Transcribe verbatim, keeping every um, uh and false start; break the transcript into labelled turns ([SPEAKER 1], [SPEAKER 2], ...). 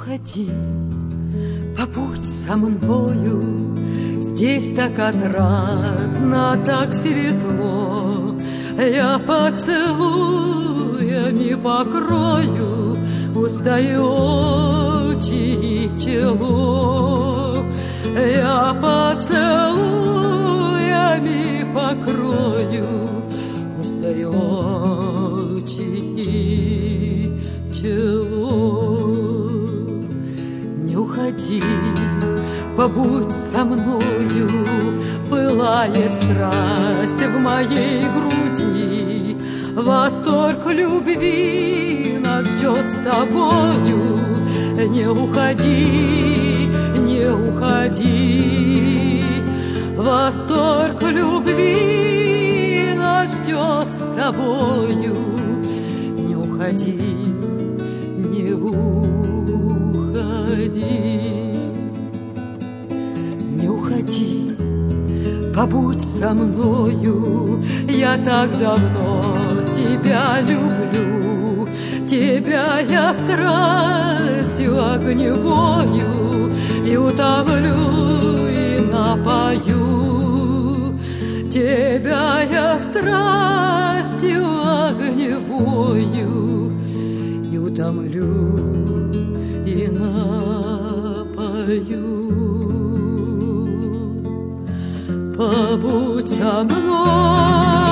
[SPEAKER 1] уходи, побудь со мною. Здесь так отрадно, так светло. Я поцелуями покрою устаю очи и чело. Я поцелуями покрою устаю очи и чело. Не уходи, побудь со мною, пылает страсть в моей груди. Восторг любви нас ждет с тобою. Не уходи, не уходи. Восторг любви нас ждет с тобою. Не уходи, не уходи. Не уходи, побудь со мною. Я так давно тебя люблю. Тебя я страстью огневою и утомлю, и напою. Тебя я страстью огневою и утомлю, и напою. Побудь со мной.